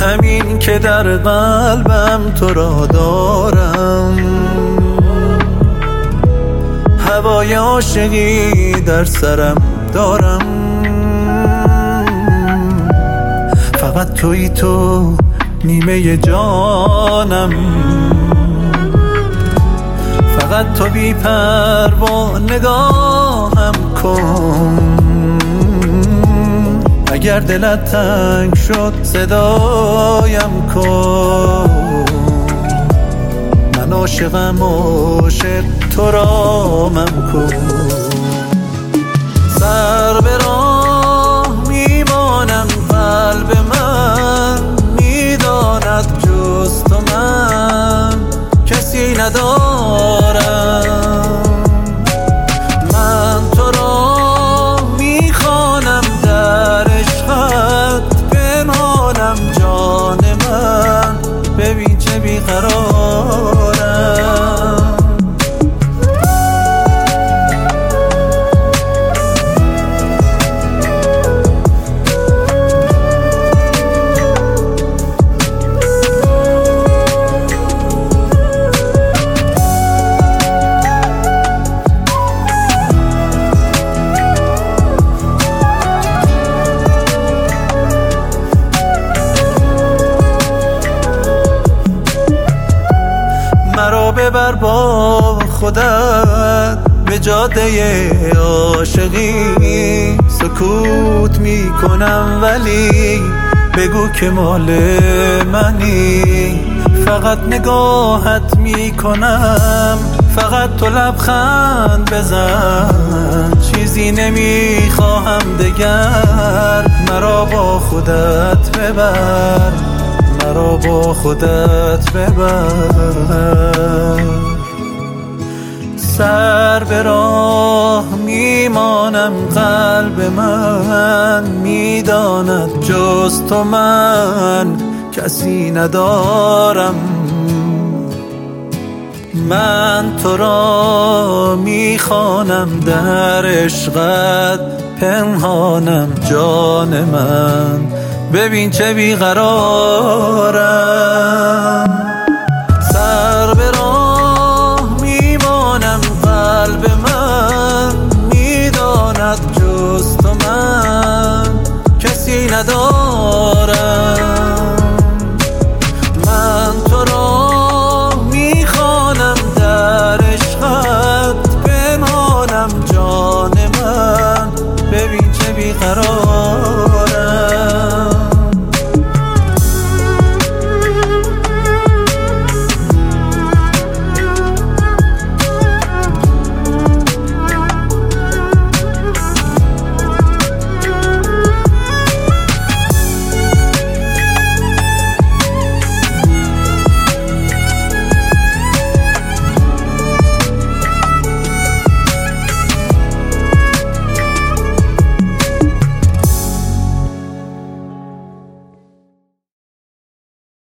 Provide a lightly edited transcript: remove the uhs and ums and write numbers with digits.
همین که در قلبم تو را دارم، هوای عاشقی در سرم دارم. فقط تویی تو نیمه جانم، فقط تو بی پروا نگاهم کن. اگر دلت تنگ شد صدایم کن. من عاشقم عاشق تو رامم کن. سر به راه میمانم، قلب من میداند جز تو من کسی ندارم. من تو را میخوانم در عشقت، پنهانم جان من، ببین چه بیقرارم. مرا ببر با خودت به جاده عاشقی. سکوت میکنم ولی بگو که مال منی. فقط نگاهت میکنم، فقط تو لبخند بزن. چیزی نمیخواهم دگر، مرا با خودت ببر، مرا با خودت ببر. سر به راه میمانم، قلب من میداند جز تو من کسی ندارم. من تو را میخوانم در عشقت، پنهانم جان من، ببین چه بیقرارم. سر به راه میمانم، قلب من میداند جز تو من کسی ندارم. من تو را میخوانم در عشقت، پنهانم جان من، ببین چه بیقرارم.